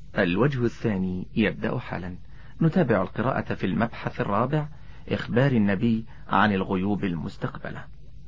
الوجه الثاني يبدأ حالا. نتابع القراءة في المبحث الرابع، إخبار النبي عن الغيوب المستقبلة.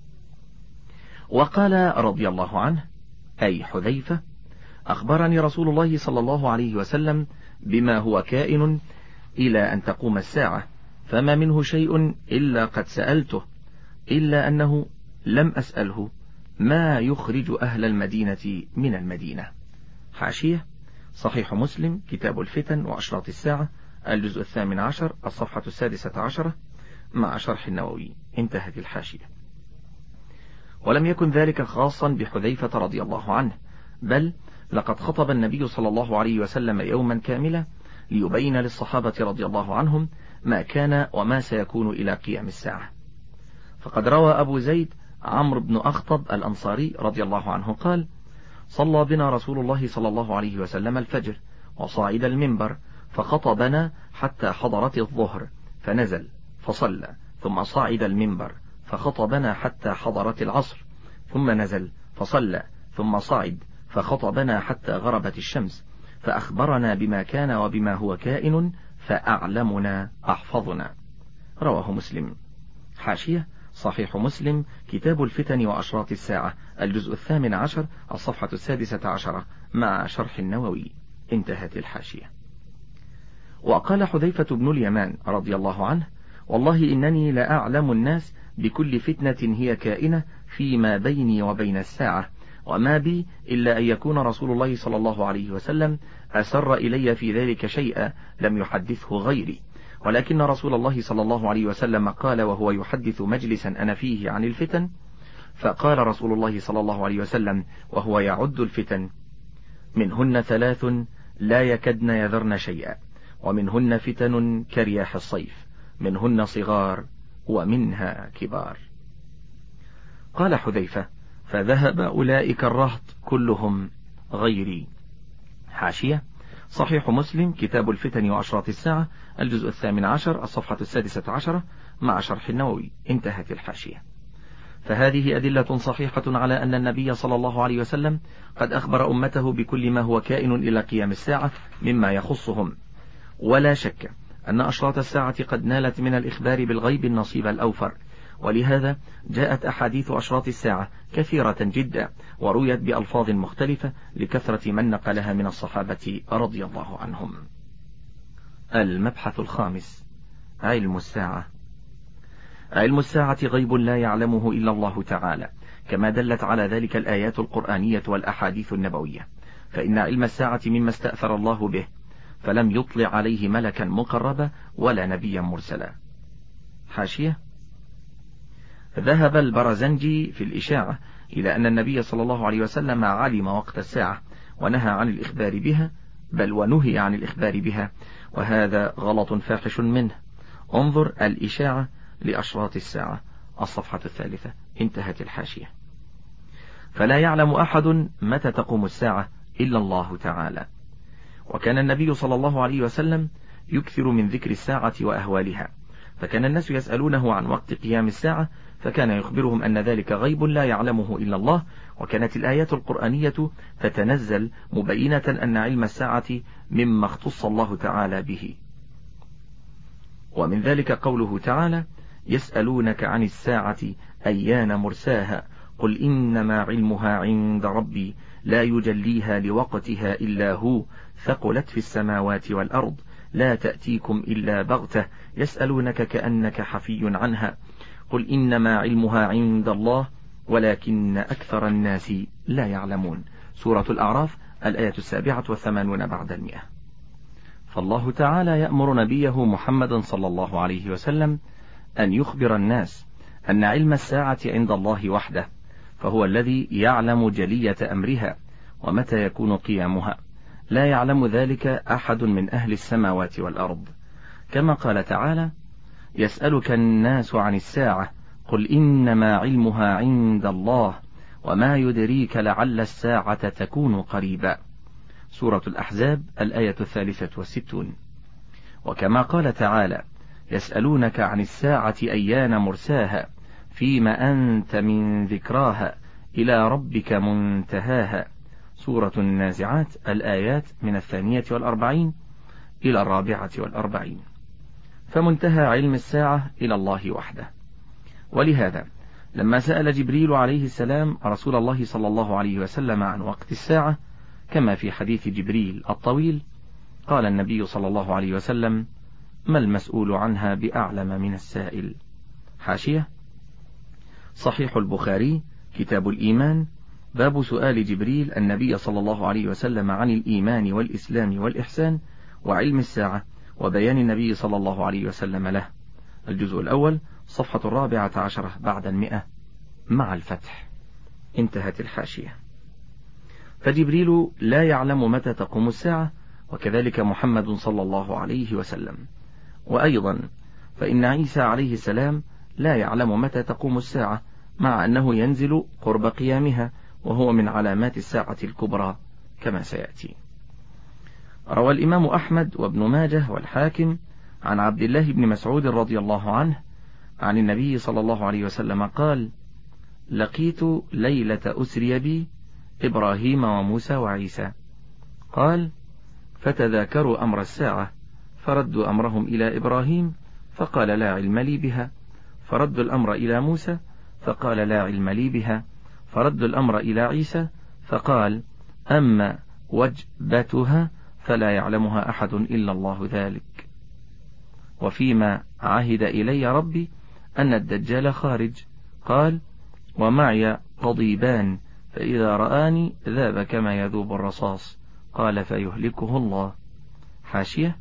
وقال رضي الله عنه أي حذيفة: أخبرني رسول الله صلى الله عليه وسلم بما هو كائن إلى أن تقوم الساعة، فما منه شيء إلا قد سألته، إلا أنه لم أسأله ما يخرج أهل المدينة من المدينة. حاشية: صحيح مسلم كتاب الفتن وأشراط الساعة، الجزء 18 الصفحة 16 مع شرح النووي. انتهت الحاشية. ولم يكن ذلك خاصا بحذيفة رضي الله عنه، بل لقد خطب النبي صلى الله عليه وسلم يوما كاملا ليبين للصحابة رضي الله عنهم ما كان وما سيكون إلى قيام الساعة. فقد روى أبو زيد عمرو بن أخطب الأنصاري رضي الله عنه قال: صلى بنا رسول الله صلى الله عليه وسلم الفجر وصعد المنبر فخطبنا حتى حضرت الظهر فنزل فصلى، ثم صعد المنبر فخطبنا حتى حضرت العصر ثم نزل فصلى، ثم صعد فخطبنا حتى غربت الشمس، فأخبرنا بما كان وبما هو كائن، فأعلمنا أحفظنا. رواه مسلم. حاشية: صحيح مسلم كتاب الفتن وأشراط الساعة، الجزء 18 الصفحة 16 مع شرح النووي. انتهت الحاشية. وقال حذيفة بن اليمان رضي الله عنه: والله إنني لأعلم الناس بكل فتنة هي كائنة فيما بيني وبين الساعة، وما بي إلا أن يكون رسول الله صلى الله عليه وسلم أسر إلي في ذلك شيئا لم يحدثه غيري، ولكن رسول الله صلى الله عليه وسلم قال وهو يحدث مجلسا أنا فيه عن الفتن، فقال رسول الله صلى الله عليه وسلم وهو يعد الفتن: منهن 3 لا يكدن يذرن شيئا، ومنهن فتن كرياح الصيف، منهن صغار ومنها كبار. قال حذيفة: فذهب أولئك الرهط كلهم غيري. حاشية: صحيح مسلم كتاب الفتن وأشراط الساعة، الجزء 18 الصفحة 16 مع شرح النووي. انتهت الحاشية. فهذه أدلة صحيحة على أن النبي صلى الله عليه وسلم قد أخبر أمته بكل ما هو كائن إلى قيام الساعة مما يخصهم، ولا شك أن أشراط الساعة قد نالت من الإخبار بالغيب النصيب الأوفر، ولهذا جاءت أحاديث أشراط الساعة كثيرة جدا، ورويت بألفاظ مختلفة لكثرة من نقلها من الصحابة رضي الله عنهم. المبحث الخامس: علم الساعة. علم الساعة غيب لا يعلمه إلا الله تعالى، كما دلت على ذلك الآيات القرآنية والأحاديث النبوية، فإن علم الساعة مما استأثر الله به، فلم يطلع عليه ملكا مقربا ولا نبيا مرسلا. حاشية: ذهب البرزنجي في الإشاعة إلى أن النبي صلى الله عليه وسلم علم وقت الساعة ونهى عن الإخبار بها، بل ونهي عن الإخبار بها، وهذا غلط فاحش منه. انظر الإشاعة لأشراط الساعة الصفحة 3. انتهت الحاشية. فلا يعلم أحد متى تقوم الساعة إلا الله تعالى. وكان النبي صلى الله عليه وسلم يكثر من ذكر الساعة وأهوالها، فكان الناس يسألونه عن وقت قيام الساعة، فكان يخبرهم أن ذلك غيب لا يعلمه إلا الله، وكانت الآيات القرآنية تتنزل مبينة أن علم الساعة مما اختص الله تعالى به. ومن ذلك قوله تعالى: يسألونك عن الساعة أيان مرساها قل إنما علمها عند ربي لا يجليها لوقتها إلا هو ثقلت في السماوات والأرض لا تأتيكم إلا بغتة يسألونك كأنك حفي عنها قل إنما علمها عند الله ولكن أكثر الناس لا يعلمون. سورة الأعراف الآية 87 بعد 100. فالله تعالى يأمر نبيه محمد صلى الله عليه وسلم أن يخبر الناس أن علم الساعة عند الله وحده، فهو الذي يعلم جلية أمرها ومتى يكون قيامها، لا يعلم ذلك أحد من أهل السماوات والأرض، كما قال تعالى: يسألك الناس عن الساعة قل إنما علمها عند الله وما يدريك لعل الساعة تكون قريبا. سورة الأحزاب الآية 63. وكما قال تعالى: يسألونك عن الساعة أيان مرساها فيما أنت من ذكراها إلى ربك منتهاها. سورة النازعات الآيات من 42 إلى 44. فمنتهى علم الساعة إلى الله وحده. ولهذا لما سأل جبريل عليه السلام رسول الله صلى الله عليه وسلم عن وقت الساعة كما في حديث جبريل الطويل، قال النبي صلى الله عليه وسلم: ما المسؤول عنها بأعلم من السائل. حاشية: صحيح البخاري كتاب الإيمان، باب سؤال جبريل النبي صلى الله عليه وسلم عن الإيمان والإسلام والإحسان وعلم الساعة وبيان النبي صلى الله عليه وسلم له. الجزء الأول صفحة 14 بعد 100 مع الفتح. انتهت الحاشية. فجبريل لا يعلم متى تقوم الساعة، وكذلك محمد صلى الله عليه وسلم. وأيضا فإن عيسى عليه السلام لا يعلم متى تقوم الساعة، مع أنه ينزل قرب قيامها، وهو من علامات الساعة الكبرى كما سيأتي. روى الإمام أحمد وابن ماجه والحاكم عن عبد الله بن مسعود رضي الله عنه عن النبي صلى الله عليه وسلم قال: لقيت ليلة أسري بي إبراهيم وموسى وعيسى. قال: فتذاكروا أمر الساعة، فردوا أمرهم إلى إبراهيم فقال: لا علم لي بها. فردوا الأمر إلى موسى فقال: لا علم لي بها. فردوا الأمر إلى عيسى فقال: أما وجبتها فلا يعلمها أحد إلا الله ذلك. وفيما عهد إلي ربي أن الدجال خارج. قال: ومعي قضيبان، فإذا رآني ذاب كما يذوب الرصاص. قال: فيهلكه الله. حاشية: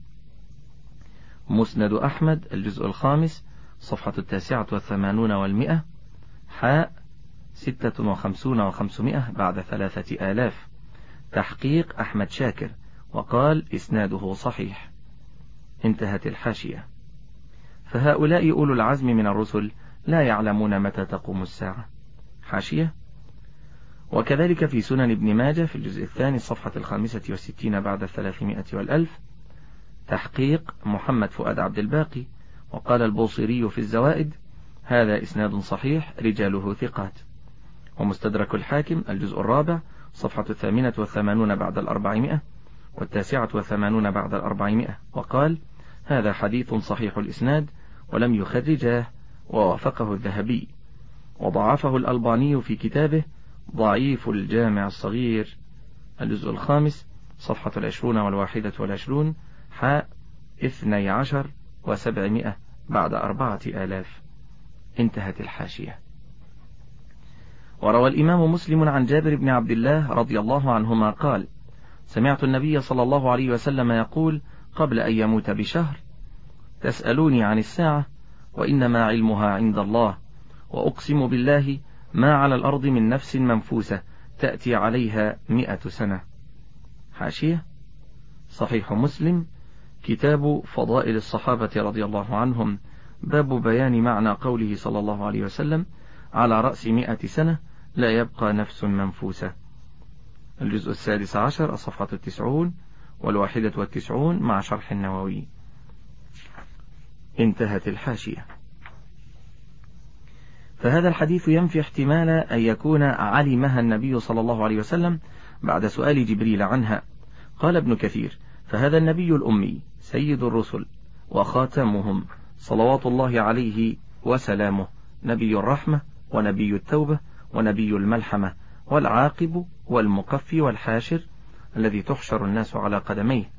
مسند أحمد الجزء الخامس صفحة 89 و100 حاء 56 و500 بعد 3000. تحقيق أحمد شاكر، وقال إسناده صحيح. انتهت الحاشية. فهؤلاء أولو العزم من الرسل لا يعلمون متى تقوم الساعة. حاشية: وكذلك في سنن ابن ماجه في الجزء الثاني الصفحة 65 بعد 300 و1000. تحقيق محمد فؤاد عبد الباقي، وقال البوصيري في الزوائد: هذا إسناد صحيح رجاله ثقات. ومستدرك الحاكم الجزء الرابع صفحة 88 بعد 400 و89 بعد 400، وقال: هذا حديث صحيح الإسناد ولم يخرجاه، ووافقه الذهبي. وضعفه الألباني في كتابه ضعيف الجامع الصغير الجزء الخامس صفحة 20 و21 حاء 12 و700 بعد 4000. انتهت الحاشية. وروى الإمام مسلم عن جابر بن عبد الله رضي الله عنهما قال: سمعت النبي صلى الله عليه وسلم يقول قبل أن يموت بشهر: تسألوني عن الساعة وإنما علمها عند الله، وأقسم بالله ما على الأرض من نفس منفوسة تأتي عليها 100 سنة. حاشية: صحيح مسلم كتاب فضائل الصحابة رضي الله عنهم، باب بيان معنى قوله صلى الله عليه وسلم: على رأس 100 سنة لا يبقى نفس منفوسة. الجزء 16 الصفحة 90 و91 مع شرح النووي. انتهت الحاشية. فهذا الحديث ينفي احتمال أن يكون علمها النبي صلى الله عليه وسلم بعد سؤال جبريل عنها. قال ابن كثير: فهذا النبي الأمي سيد الرسل وخاتمهم صلوات الله عليه وسلامه، نبي الرحمة ونبي التوبة ونبي الملحمة والعاقب والمقفي والحاشر الذي تحشر الناس على قدميه،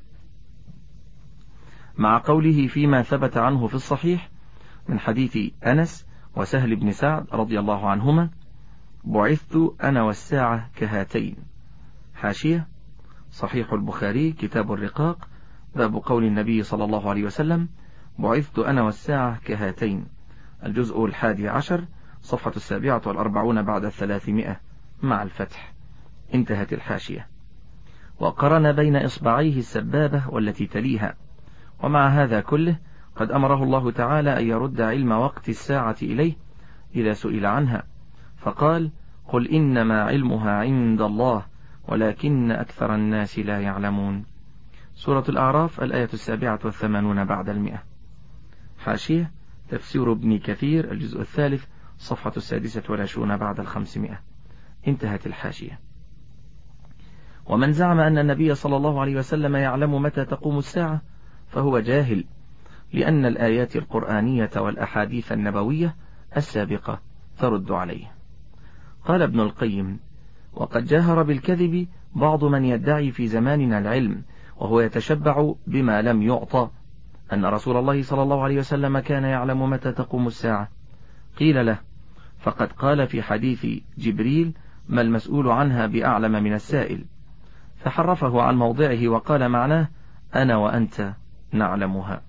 مع قوله فيما ثبت عنه في الصحيح من حديث أنس وسهل بن سعد رضي الله عنهما: بعثت أنا والساعة كهاتين. حاشية: صحيح البخاري كتاب الرقاق، باب قول النبي صلى الله عليه وسلم: بعثت أنا والساعة كهاتين، الجزء 11 صفحة 47 بعد 300 مع الفتح. انتهت الحاشية. وقرن بين إصبعيه السبابة والتي تليها. ومع هذا كله قد أمره الله تعالى أن يرد علم وقت الساعة إليه إذا سئل عنها، فقال: قل إنما علمها عند الله ولكن أكثر الناس لا يعلمون. سورة الأعراف الآية 87 بعد 100. حاشية: تفسير ابن كثير الجزء الثالث صفحة 26 بعد 500. انتهت الحاشية. ومن زعم أن النبي صلى الله عليه وسلم يعلم متى تقوم الساعة فهو جاهل، لأن الآيات القرآنية والأحاديث النبوية السابقة ترد عليه. قال ابن القيم: وقد جاهر بالكذب بعض من يدعي في زماننا العلم وهو يتشبع بما لم يعطى، أن رسول الله صلى الله عليه وسلم كان يعلم متى تقوم الساعة. قيل له: فقد قال في حديث جبريل: ما المسؤول عنها بأعلم من السائل، فحرفه عن موضعه وقال معناه: أنا وأنت نعلمها.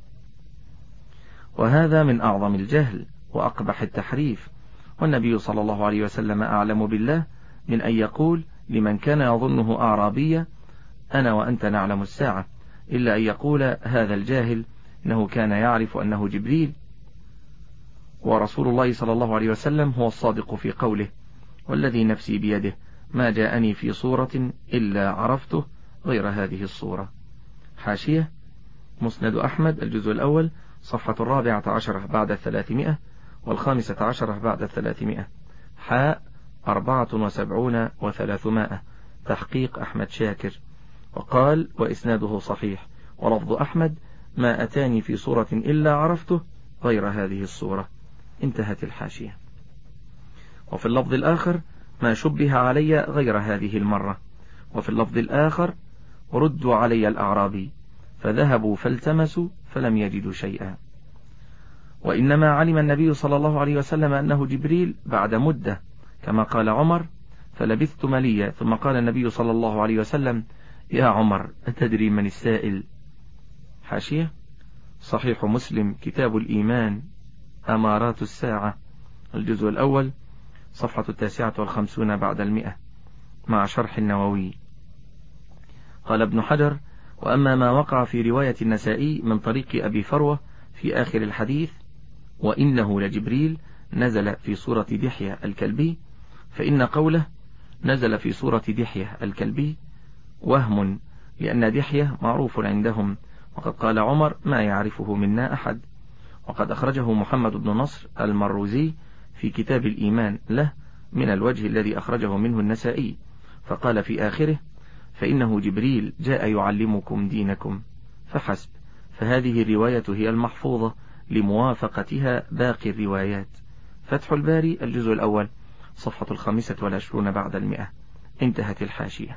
وهذا من أعظم الجهل وأقبح التحريف، والنبي صلى الله عليه وسلم أعلم بالله من أن يقول لمن كان يظنه أعرابيا: أنا وأنت نعلم الساعة، إلا أن يقول هذا الجاهل إنه كان يعرف أنه جبريل. ورسول الله صلى الله عليه وسلم هو الصادق في قوله: والذي نفسي بيده ما جاءني في صورة إلا عرفته غير هذه الصورة. حاشية: مسند أحمد الجزء الأول صفحة 14 بعد 300 و15 بعد 300 حاء 74 و300 تحقيق أحمد شاكر. وقال: وإسناده صحيح، ولفظ أحمد: ما أتاني في صورة إلا عرفته غير هذه الصورة. انتهت الحاشية. وفي اللفظ الآخر: ما شبه علي غير هذه المرة. وفي اللفظ الآخر: ردوا علي الأعرابي، فذهبوا فالتمسوا فلم يجدوا شيئا. وإنما علم النبي صلى الله عليه وسلم أنه جبريل بعد مدة، كما قال عمر: فلبثت مليا ثم قال النبي صلى الله عليه وسلم: يا عمر أتدري من السائل؟ حاشية: صحيح مسلم كتاب الإيمان أمارات الساعة الجزء الأول صفحة 59 بعد 100 مع شرح النووي. قال ابن حجر: وأما ما وقع في رواية النسائي من طريق أبي فروة في آخر الحديث: وإنه لجبريل نزل في صورة دحية الكلبي، فإن قوله نزل في صورة دحية الكلبي وهم، لأن دحية معروف عندهم، وقد قال عمر: ما يعرفه منا أحد. وقد أخرجه محمد بن نصر المروزي في كتاب الإيمان له من الوجه الذي أخرجه منه النسائي، فقال في آخره: فإنه جبريل جاء يعلمكم دينكم فحسب. فهذه الرواية هي المحفوظة لموافقتها باقي الروايات. فتح الباري الجزء الأول صفحة 25 بعد 100. انتهت الحاشية.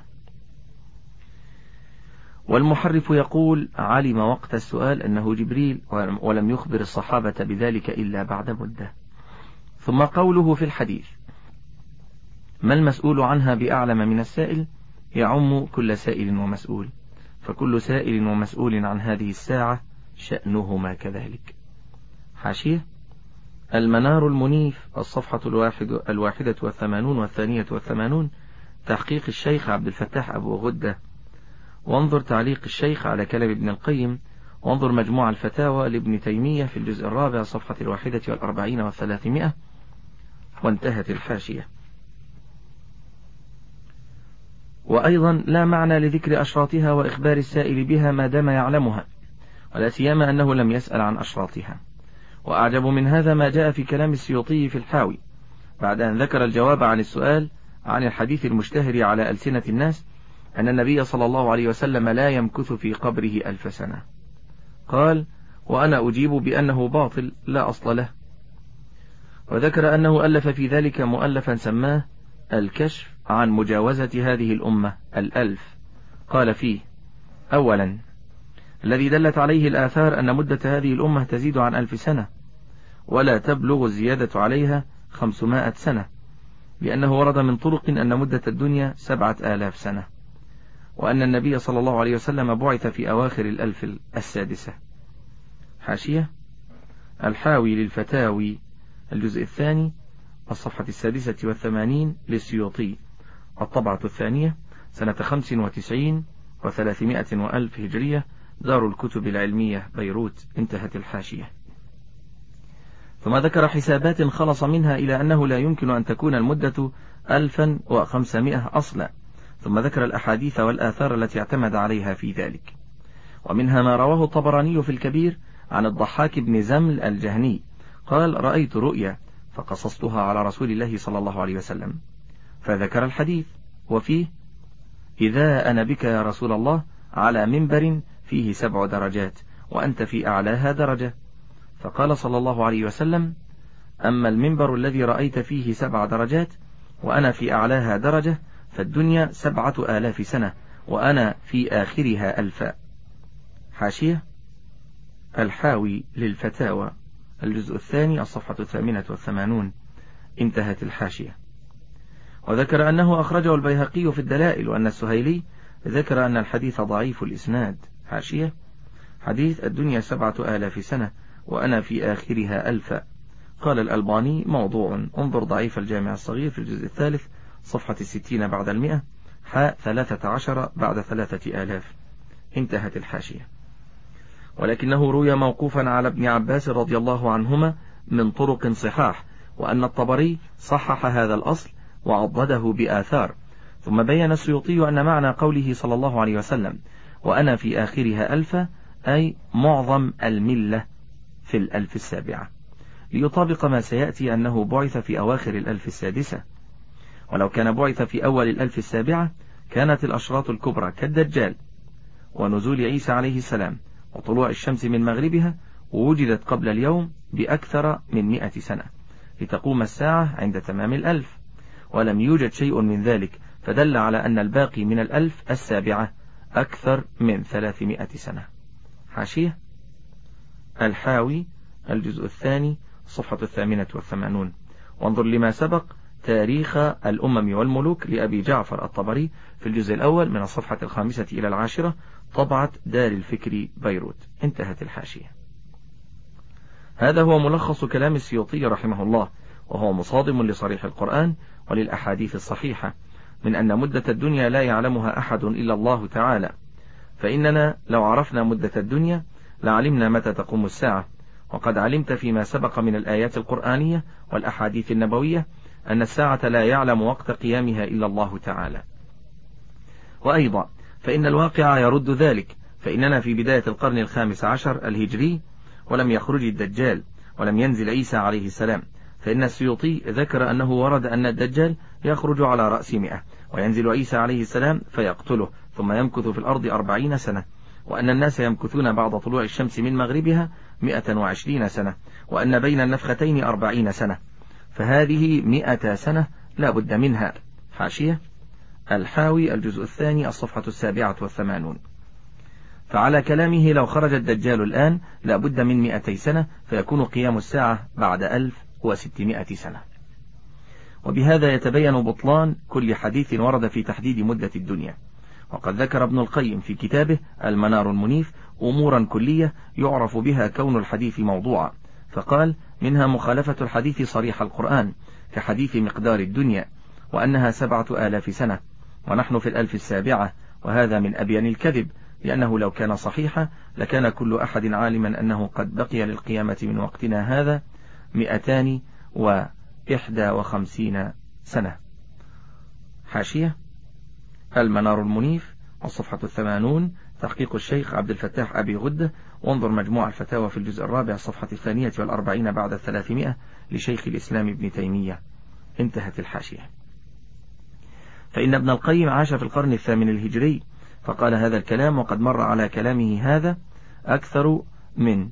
والمحرف يقول: علم وقت السؤال أنه جبريل ولم يخبر الصحابة بذلك إلا بعد مدة. ثم قوله في الحديث: ما المسؤول عنها بأعلم من السائل، يعم كل سائل ومسؤول، فكل سائل ومسؤول عن هذه الساعة شأنهما كذلك. حاشية: المنار المنيف الصفحة 81 و82 تحقيق الشيخ عبد الفتاح أبو غدة. وانظر تعليق الشيخ على كلام ابن القيم، وانظر مجموع الفتاوى لابن تيمية في الجزء الرابع صفحة 41 و300. وانتهت الحاشية. وأيضا لا معنى لذكر أشراطها وإخبار السائل بها ما دام يعلمها، ولا سيما أنه لم يسأل عن أشراطها. وأعجب من هذا ما جاء في كلام السيوطي في الحاوي بعد أن ذكر الجواب عن السؤال عن الحديث المشتهر على ألسنة الناس أن النبي صلى الله عليه وسلم لا يمكث في قبره 1000 سنة. قال: وأنا أجيب بأنه باطل لا أصل له. وذكر أنه ألف في ذلك مؤلفا سماه الكشف عن مجاوزة هذه الأمة 1000. قال فيه: أولا، الذي دلت عليه الآثار أن مدة هذه الأمة تزيد عن 1000 سنة، ولا تبلغ الزيادة عليها 500 سنة، لأنه ورد من طرق أن مدة الدنيا 7000 سنة، وأن النبي صلى الله عليه وسلم بعث في أواخر 1000 السادسة. حاشية: الحاوي للفتاوي الجزء الثاني الصفحة 86 للسيوطي، الطبعة الثانية سنة 95 و300 وألف هجرية، دار الكتب العلمية بيروت. انتهت الحاشية. ثم ذكر حسابات خلص منها إلى أنه لا يمكن أن تكون المدة 1500 أصلا، ثم ذكر الأحاديث والآثار التي اعتمد عليها في ذلك، ومنها ما رواه الطبراني في الكبير عن الضحاك بن زمل الجهني قال: رأيت رؤيا فقصصتها على رسول الله صلى الله عليه وسلم، فذكر الحديث وفيه: إذا أنا بك يا رسول الله على منبر فيه 7 درجات وأنت في أعلاها درجة. فقال صلى الله عليه وسلم: أما المنبر الذي رأيت فيه 7 درجات وأنا في أعلاها درجة فالدنيا 7,000 سنة وأنا في آخرها 1000. حاشية: الحاوي للفتاوى، الجزء الثاني، الصفحة 88. انتهت الحاشية. وذكر أنه أخرجه البيهقي في الدلائل، وأن السهيلي ذكر أن الحديث ضعيف الإسناد. حاشية: حديث الدنيا 7,000 سنة وأنا في آخرها 1000. قال الألباني: موضوع. انظر ضعيف الجامع الصغير في الجزء الثالث صفحة 60 بعد 100، حاء 13 بعد 3000. انتهت الحاشية. ولكنه روي موقوفا على ابن عباس رضي الله عنهما من طرق صحاح، وأن الطبري صحح هذا الأصل وعضده بآثار. ثم بين السيوطي أن معنى قوله صلى الله عليه وسلم: وأنا في آخرها 1000، أي معظم الملة في 1007، ليطابق ما سيأتي أنه بعث في أواخر 1006. ولو كان بعث في أول 1007 كانت الأشراط الكبرى كالدجال ونزول عيسى عليه السلام وطلوع الشمس من مغربها ووجدت قبل اليوم بأكثر من 100 سنة لتقوم الساعة عند تمام 1000، ولم يوجد شيء من ذلك، فدل على أن الباقي من 1007 أكثر من 300 سنة. حاشية: الحاوي، الجزء الثاني، صفحة 88. وانظر لما سبق تاريخ الأمم والملوك لأبي جعفر الطبري في الجزء الأول من الصفحة 5 إلى 10، طبعة دار الفكر بيروت. انتهت الحاشية. هذا هو ملخص كلام السيوطي رحمه الله، وهو مصادم لصريح القرآن وللأحاديث الصحيحة من أن مدة الدنيا لا يعلمها أحد إلا الله تعالى. فإننا لو عرفنا مدة الدنيا لعلمنا متى تقوم الساعة، وقد علمت فيما سبق من الآيات القرآنية والأحاديث النبوية أن الساعة لا يعلم وقت قيامها إلا الله تعالى. وأيضا فإن الواقع يرد ذلك، فإننا في بداية القرن 15 الهجري ولم يخرج الدجال ولم ينزل عيسى عليه السلام، فإن السيوطي ذكر أنه ورد أن الدجال يخرج على رأس 100 وينزل عيسى عليه السلام فيقتله ثم يمكث في الأرض 40 سنة، وأن الناس يمكثون بعد طلوع الشمس من مغربها 120 سنة، وأن بين النفختين 40 سنة، فهذه 100 سنة لا بد منها. حاشية: الحاوي، الجزء الثاني، الصفحة 87. فعلى كلامه لو خرج الدجال الآن لا بد من 200 سنة فيكون قيام الساعة بعد 1600 سنة. وبهذا يتبين بطلان كل حديث ورد في تحديد مدة الدنيا. وقد ذكر ابن القيم في كتابه المنار المنيف أمورا كلية يعرف بها كون الحديث موضوعا، فقال: منها مخالفة الحديث صريح القرآن كحديث مقدار الدنيا وأنها 7,000 سنة ونحن في 1007، وهذا من أبين الكذب، لأنه لو كان صحيحا لكان كل أحد عالما أنه قد بقي للقيامة من وقتنا هذا 251 سنة. حاشية: المنار المنيف، الصفحة 80، تحقيق الشيخ عبد الفتاح أبي غدة، وانظر مجموع الفتاوى في الجزء الرابع الصفحة 42 بعد 300 لشيخ الإسلام ابن تيمية. انتهت الحاشية. فإن ابن القيم عاش في القرن 8 الهجري فقال هذا الكلام، وقد مر على كلامه هذا أكثر من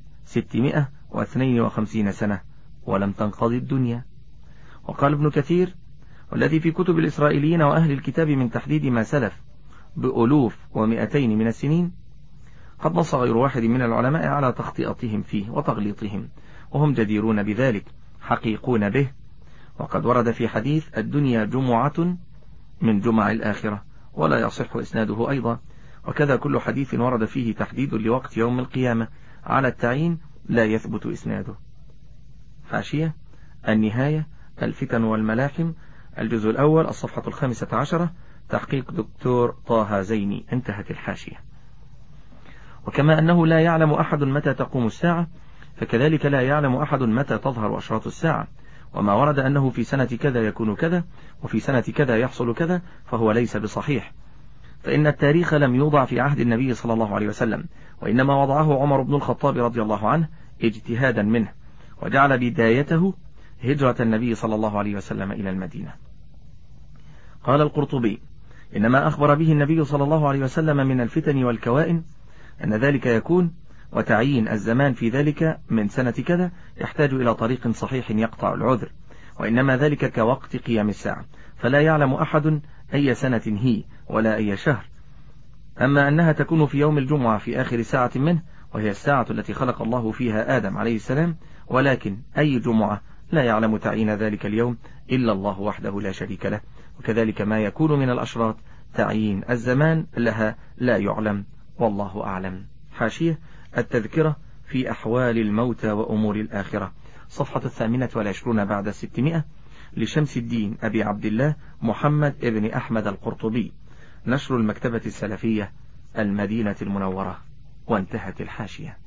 652 سنة ولم تنقضي الدنيا. وقال ابن كثير: والذي في كتب الإسرائيليين وأهل الكتاب من تحديد ما سلف بألوف و200 من السنين قد نص غير واحد من العلماء على تخطئتهم فيه وتغليطهم، وهم جديرون بذلك حقيقون به. وقد ورد في حديث الدنيا جمعة من جمع الآخرة ولا يصح إسناده أيضا، وكذا كل حديث ورد فيه تحديد لوقت يوم القيامة على التعيين لا يثبت إسناده. حاشية: النهاية، الفتن والملاحم، الجزء الأول، الصفحة 15، تحقيق دكتور طه زيني. انتهت الحاشية. وكما أنه لا يعلم أحد متى تقوم الساعة فكذلك لا يعلم أحد متى تظهر أشراط الساعة، وما ورد أنه في سنة كذا يكون كذا وفي سنة كذا يحصل كذا فهو ليس بصحيح، فإن التاريخ لم يوضع في عهد النبي صلى الله عليه وسلم، وإنما وضعه عمر بن الخطاب رضي الله عنه اجتهادا منه، وجعل بدايته هجرة النبي صلى الله عليه وسلم إلى المدينة. قال القرطبي: إنما أخبر به النبي صلى الله عليه وسلم من الفتن والكوائن أن ذلك يكون، وتعيين الزمان في ذلك من سنة كذا يحتاج إلى طريق صحيح يقطع العذر، وإنما ذلك كوقت قيام الساعة، فلا يعلم أحد أي سنة هي ولا أي شهر. أما أنها تكون في يوم الجمعة في آخر ساعة منه، وهي الساعة التي خلق الله فيها آدم عليه السلام، ولكن أي جمعة لا يعلم تعيين ذلك اليوم إلا الله وحده لا شريك له. وكذلك ما يكون من الأشراط تعيين الزمان لها لا يعلم، والله أعلم. حاشية التذكرة في أحوال الموتى وأمور الآخرة، صفحة 28 بعد 600، لشمس الدين أبي عبد الله محمد ابن أحمد القرطبي، نشر المكتبة السلفية، المدينة المنورة. وانتهت الحاشية.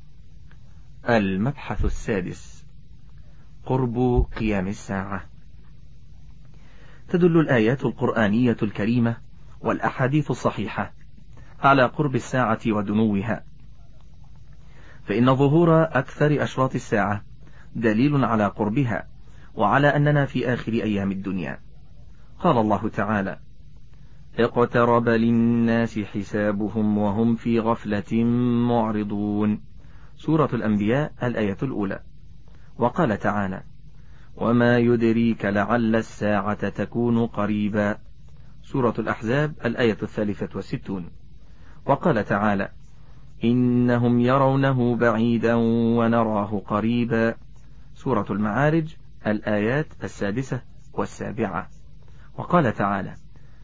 المبحث السادس: قرب قيام الساعة. تدل الآيات القرآنية الكريمة والأحاديث الصحيحة على قرب الساعة ودنوها، فإن ظهور أكثر أشراط الساعة دليل على قربها، وعلى أننا في آخر أيام الدنيا. قال الله تعالى: اقترب للناس حسابهم وهم في غفلة معرضون، سورة الأنبياء الآية الأولى. وقال تعالى: وما يدريك لعل الساعة تكون قريبا، سورة الأحزاب الآية 63. وقال تعالى: إنهم يرونه بعيدا ونراه قريبا، سورة المعارج الآيات 6 و7. وقال تعالى: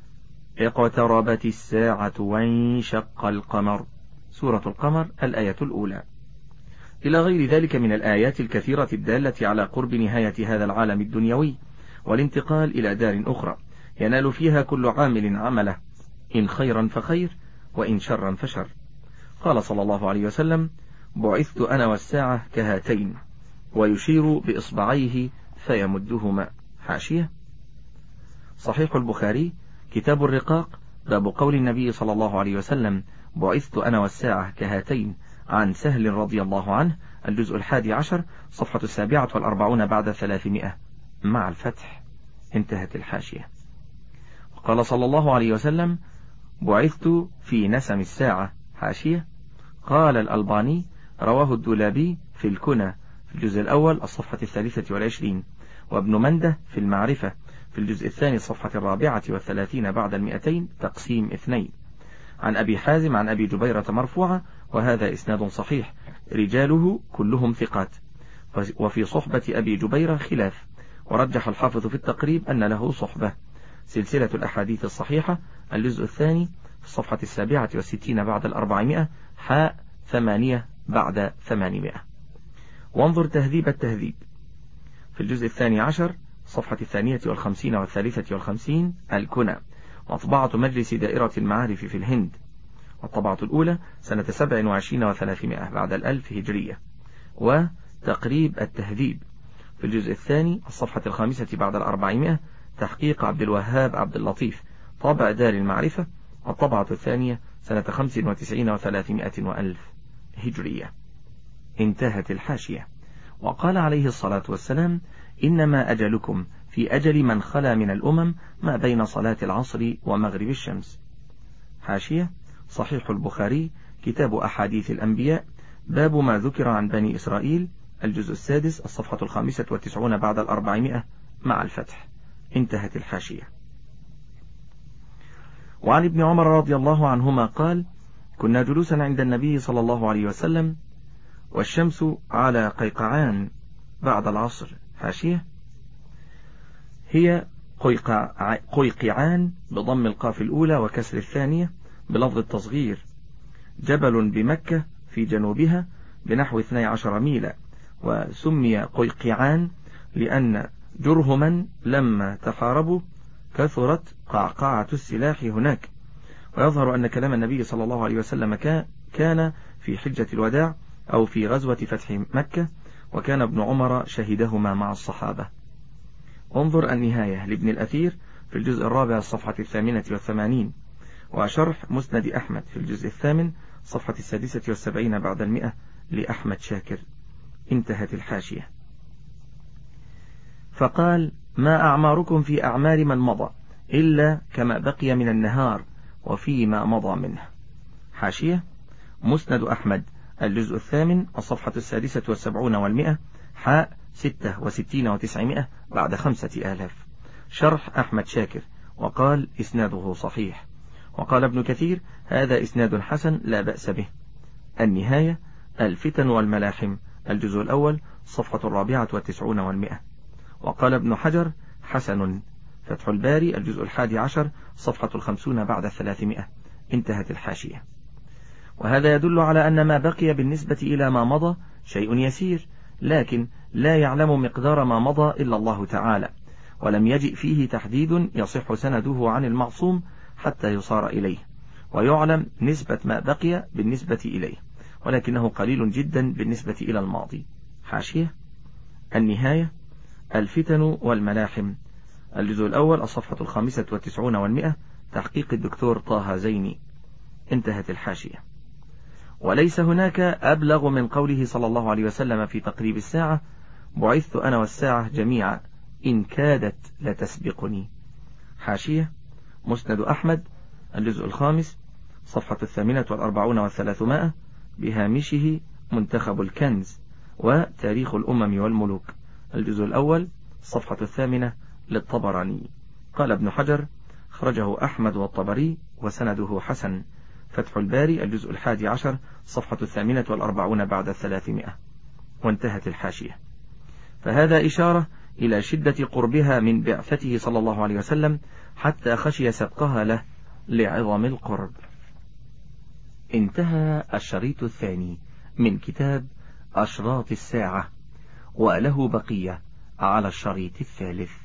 اقتربت الساعة وانشق القمر، سورة القمر الآية الأولى، إلى غير ذلك من الآيات الكثيرة الدالة على قرب نهاية هذا العالم الدنيوي والانتقال إلى دار أخرى ينال فيها كل عامل عمله، إن خيرا فخير وإن شرا فشر. قال صلى الله عليه وسلم: بعثت أنا والساعة كهاتين، ويشير بإصبعيه فيمدهما. حاشية صحيح البخاري كتاب الرقاق، باب قول النبي صلى الله عليه وسلم: بعثت أنا والساعة كهاتين، عن سهل رضي الله عنه، الجزء 11 صفحة 47 بعد 300 مع الفتح. انتهت الحاشية. وقال صلى الله عليه وسلم: بعثت في نسم الساعة. حاشية قال الألباني: رواه الدولابي في الكنى في الجزء الأول الصفحة 23، وابن منده في المعرفة في الجزء الثاني الصفحة 34 بعد 200 تقسيم 2، عن أبي حازم عن أبي جبيرة مرفوعة، وهذا إسناد صحيح رجاله كلهم ثقات. وفي صحبة أبي جبيرة خلاف، ورجح الحافظ في التقريب أن له صحبة. سلسلة الأحاديث الصحيحة الجزء الثاني في الصفحة 67 بعد 400 حاء 8 بعد 800. وانظر تهذيب التهذيب في الجزء 12 صفحة 52 و53 الكنى، وطبعة مجلس دائرة المعارف في الهند، والطبعة الأولى سنة 27 و300 بعد 1000 هجرية. وتقريب التهذيب في الجزء الثاني الصفحة 5 بعد 400 تحقيق عبد الوهاب عبد اللطيف، طابع دار المعرفة، الطبعة الثانية سنة 95 و300 وألف هجرية. انتهت الحاشية. وقال عليه الصلاة والسلام: إنما أجلكم في أجل من خلا من الأمم ما بين صلاة العصر ومغرب الشمس. حاشية صحيح البخاري كتاب أحاديث الأنبياء، باب ما ذكر عن بني إسرائيل، الجزء السادس الصفحة 95 بعد 400 مع الفتح. انتهت الحاشية. وعن ابن عمر رضي الله عنهما قال: كنا جلوسا عند النبي صلى الله عليه وسلم والشمس على قيقعان بعد العصر. حاشية هي قيقعان بضم القاف الأولى وكسر الثانية بلفظ التصغير، جبل بمكة في جنوبها بنحو 12 ميلا، وسمي قيقعان لأن جرهما لما تحاربوا كثرت قعقعة السلاح هناك. ويظهر أن كلام النبي صلى الله عليه وسلم كان في حجة الوداع أو في غزوة فتح مكة، وكان ابن عمر شهدهما مع الصحابة. انظر النهاية لابن الأثير في الجزء الرابع الصفحة 88، وشرح مسند أحمد في الجزء الثامن صفحة 76 بعد 100 لأحمد شاكر. انتهت الحاشية. فقال: ما أعماركم في أعمار من مضى، إلا كما بقي من النهار وفيما مضى منه. حاشية: مسند أحمد الجزء 8 الصفحة 76 و100 حاء 66 و900 بعد 5000. شرح أحمد شاكر وقال إسناده صحيح. وقال ابن كثير: هذا إسناد حسن لا بأس به. النهاية الفتن والملاحم الجزء الأول صفحة 94 و100. وقال ابن حجر: حسن. فتح الباري الجزء 11 صفحة 50 بعد 300. انتهت الحاشية. وهذا يدل على أن ما بقي بالنسبة إلى ما مضى شيء يسير، لكن لا يعلم مقدار ما مضى إلا الله تعالى، ولم يجئ فيه تحديد يصح سنده عن المعصوم حتى يصار إليه، ويعلم نسبة ما بقي بالنسبة إليه، ولكنه قليل جدا بالنسبة إلى الماضي. حاشية: النهاية الفتن والملاحم الجزء الأول الصفحة 95 و100 تحقيق الدكتور طه زيني. انتهت الحاشية. وليس هناك أبلغ من قوله صلى الله عليه وسلم في تقريب الساعة: بعثت أنا والساعة جميعا إن كادت لتسبقني. حاشية: مسند أحمد الجزء 5 صفحة 48 و300 بهامشه منتخب الكنز وتاريخ الأمم والملوك الجزء الأول صفحة 8 للطبراني. قال ابن حجر: خرجه أحمد والطبري وسنده حسن. فتح الباري الجزء 11 صفحة 48 بعد 300. وانتهت الحاشية. فهذا إشارة إلى شدة قربها من بعثته صلى الله عليه وسلم حتى خشي سبقها له لعظم القرب. انتهى الشريط الثاني من كتاب أشراط الساعة، وله بقية على الشريط الثالث.